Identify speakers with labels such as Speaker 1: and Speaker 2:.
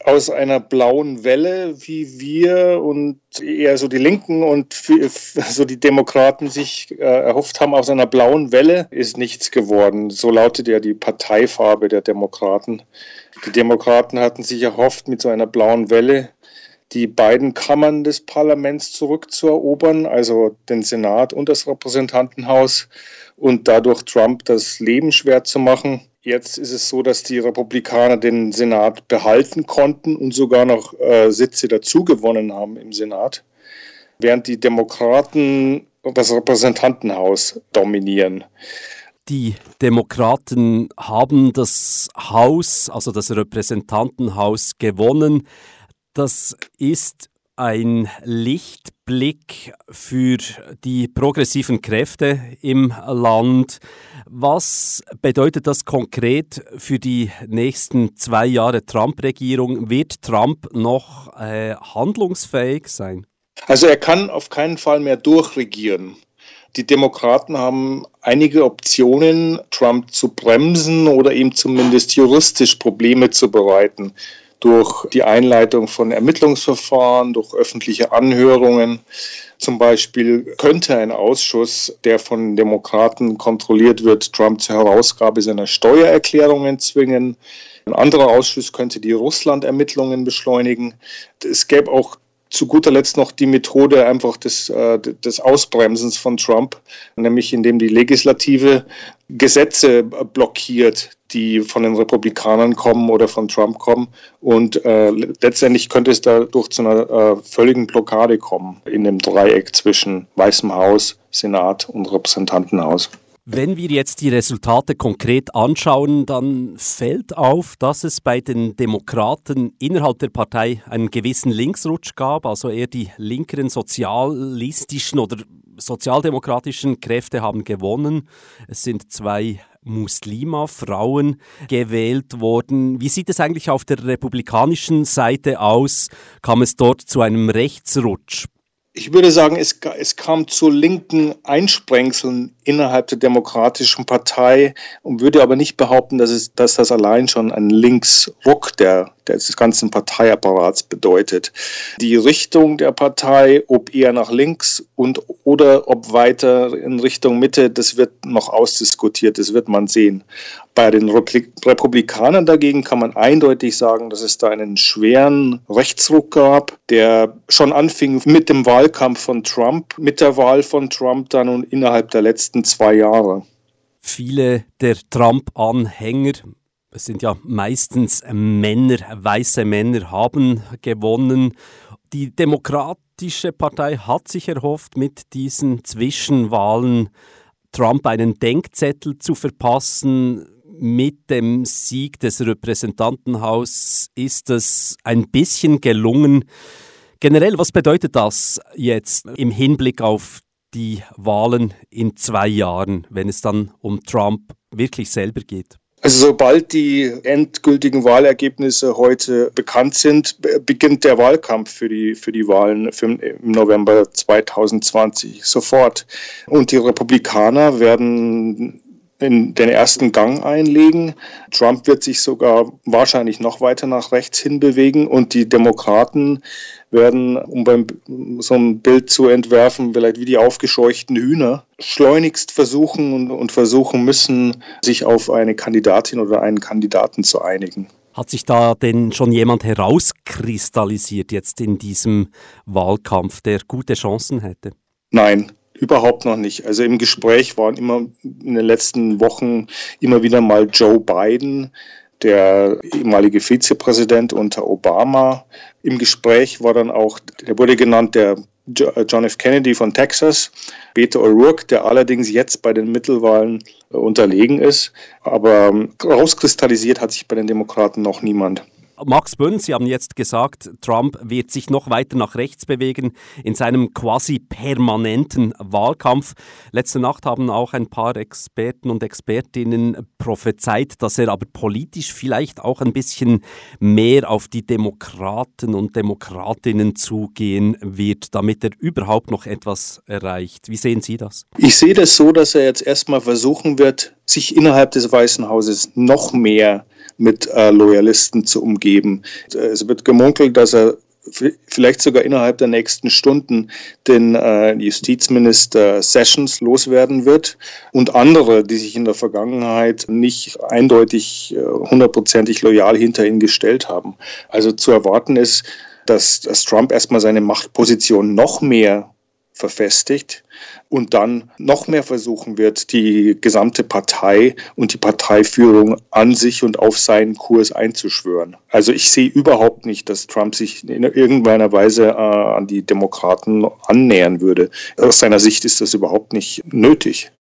Speaker 1: aus einer blauen Welle, wie wir und eher so die Linken und so die Demokraten sich erhofft haben, aus einer blauen Welle ist nichts geworden. So lautet ja die Parteifarbe der Demokraten. Die Demokraten hatten sich erhofft, mit so einer blauen Welle die beiden Kammern des Parlaments zurückzuerobern, also den Senat und das Repräsentantenhaus, und dadurch Trump das Leben schwer zu machen. Jetzt ist es so, dass die Republikaner den Senat behalten konnten und sogar noch Sitze dazugewonnen haben im Senat, während die Demokraten das Repräsentantenhaus dominieren.
Speaker 2: Die Demokraten haben das Haus, also das Repräsentantenhaus, gewonnen. Das ist ein Lichtblick für die progressiven Kräfte im Land. Was bedeutet das konkret für die nächsten 2 Jahre Trump-Regierung? Wird Trump noch handlungsfähig sein?
Speaker 1: Also er kann auf keinen Fall mehr durchregieren. Die Demokraten haben einige Optionen, Trump zu bremsen oder ihm zumindest juristisch Probleme zu bereiten. Durch die Einleitung von Ermittlungsverfahren, durch öffentliche Anhörungen. Zum Beispiel könnte ein Ausschuss, der von Demokraten kontrolliert wird, Trump zur Herausgabe seiner Steuererklärungen zwingen. Ein anderer Ausschuss könnte die Russland-Ermittlungen beschleunigen. Es gäbe auch zu guter Letzt noch die Methode einfach des Ausbremsens von Trump, nämlich indem die Legislative Gesetze blockiert, die von den Republikanern kommen oder von Trump kommen. Und letztendlich könnte es dadurch zu einer völligen Blockade kommen in dem Dreieck zwischen Weißem Haus, Senat und Repräsentantenhaus.
Speaker 2: Wenn wir jetzt die Resultate konkret anschauen, dann fällt auf, dass es bei den Demokraten innerhalb der Partei einen gewissen Linksrutsch gab, also eher die linkeren sozialistischen oder sozialdemokratischen Kräfte haben gewonnen. Es sind 2 Muslima-Frauen gewählt worden. Wie sieht es eigentlich auf der republikanischen Seite aus? Kam es dort zu einem Rechtsrutsch?
Speaker 1: Ich würde sagen, es kam zu linken Einsprengseln innerhalb der Demokratischen Partei und würde aber nicht behaupten, dass das allein schon ein Linksruck des ganzen Parteiapparats bedeutet. Die Richtung der Partei, ob eher nach links oder ob weiter in Richtung Mitte, das wird noch ausdiskutiert, das wird man sehen. Bei den Republikanern dagegen kann man eindeutig sagen, dass es da einen schweren Rechtsruck gab, der schon anfing mit dem Wahlkampf von Trump, mit der Wahl von Trump dann und innerhalb der letzten 2 Jahre.
Speaker 2: Viele der Trump-Anhänger, es sind ja meistens Männer, weiße Männer, haben gewonnen. Die Demokratische Partei hat sich erhofft, mit diesen Zwischenwahlen Trump einen Denkzettel zu verpassen. Mit dem Sieg des Repräsentantenhauses ist es ein bisschen gelungen. Generell, was bedeutet das jetzt im Hinblick auf die Wahlen in 2 Jahren, wenn es dann um Trump wirklich selber geht?
Speaker 1: Also sobald die endgültigen Wahlergebnisse heute bekannt sind, beginnt der Wahlkampf für die Wahlen im November 2020 sofort. Und die Republikaner werden in den ersten Gang einlegen. Trump wird sich sogar wahrscheinlich noch weiter nach rechts hin bewegen und die Demokraten werden, um so ein Bild zu entwerfen, vielleicht wie die aufgescheuchten Hühner, schleunigst versuchen müssen, sich auf eine Kandidatin oder einen Kandidaten zu einigen.
Speaker 2: Hat sich da denn schon jemand herauskristallisiert jetzt in diesem Wahlkampf, der gute Chancen hätte?
Speaker 1: Nein. Überhaupt noch nicht. Also im Gespräch waren immer in den letzten Wochen immer wieder mal Joe Biden, der ehemalige Vizepräsident unter Obama. Im Gespräch war dann auch, der wurde genannt, der John F. Kennedy von Texas, Beto O'Rourke, der allerdings jetzt bei den Mittelwahlen unterlegen ist. Aber rauskristallisiert hat sich bei den Demokraten noch niemand.
Speaker 2: Max Böhn, Sie haben jetzt gesagt, Trump wird sich noch weiter nach rechts bewegen in seinem quasi permanenten Wahlkampf. Letzte Nacht haben auch ein paar Experten und Expertinnen prophezeit, dass er aber politisch vielleicht auch ein bisschen mehr auf die Demokraten und Demokratinnen zugehen wird, damit er überhaupt noch etwas erreicht. Wie sehen Sie das?
Speaker 1: Ich sehe das so, dass er jetzt erstmal versuchen wird, sich innerhalb des Weißen Hauses noch mehr mit Loyalisten zu umgeben. Es wird gemunkelt, dass er vielleicht sogar innerhalb der nächsten Stunden den Justizminister Sessions loswerden wird und andere, die sich in der Vergangenheit nicht eindeutig hundertprozentig loyal hinter ihn gestellt haben. Also zu erwarten ist, dass Trump erstmal seine Machtposition noch mehr verfestigt und dann noch mehr versuchen wird, die gesamte Partei und die Parteiführung an sich und auf seinen Kurs einzuschwören. Also ich sehe überhaupt nicht, dass Trump sich in irgendeiner Weise an die Demokraten annähern würde. Aus seiner Sicht ist das überhaupt nicht nötig.